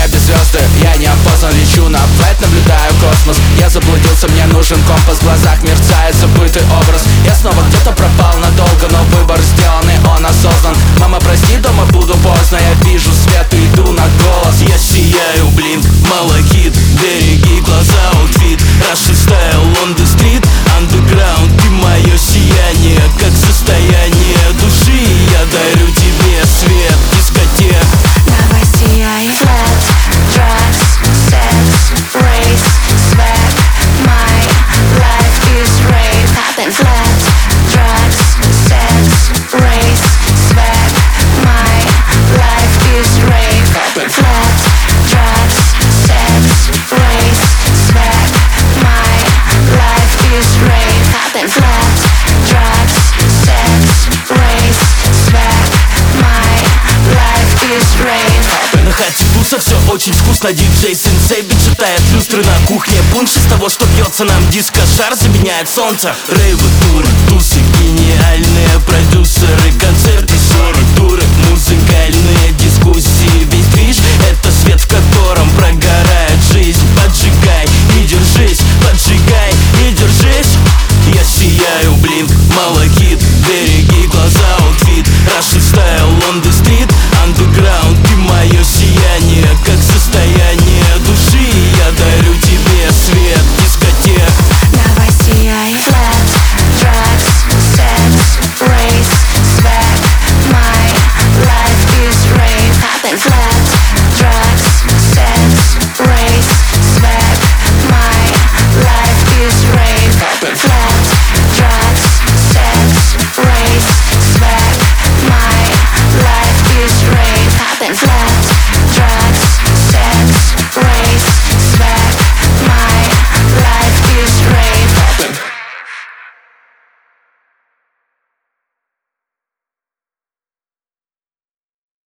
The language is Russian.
небе звезды. Я не опознан, лечу на флайт, наблюдаю космос. Я заблудился, мне нужен компас, в глазах мерцает забытый образ. Я снова где-то пропал надолго, но выбор сделанный, он осознан. Мама, прости, дома буду поздно, я вижу свет и иду на голос. Я сияю, блин, малахит, береги глаза, аутфит, Russian style, on the street, underground. Ты мое сияние, как состояние души. Я дарю тебе свет дискотек. Давай сияй. Flat, drugs, sex, race, swag. My life is rave. Happen. Flat, drugs, sex, race, swag. My life is rave. Happen. Flat, drugs, sex, race, swag. My life is rave. Happen. Flat, drugs, sex, race, swag. My life is rave. На хате туса, все очень вкусно. Диджей-сенсей бит читает люстры на кухне. Пунш из того, что бьется нам диско. Жар заменяет солнце. Рейвы, туры, тусы, гениальные продюсеры. Концерты, ссоры, туры, музыкальные дискуссии. Весь движ — это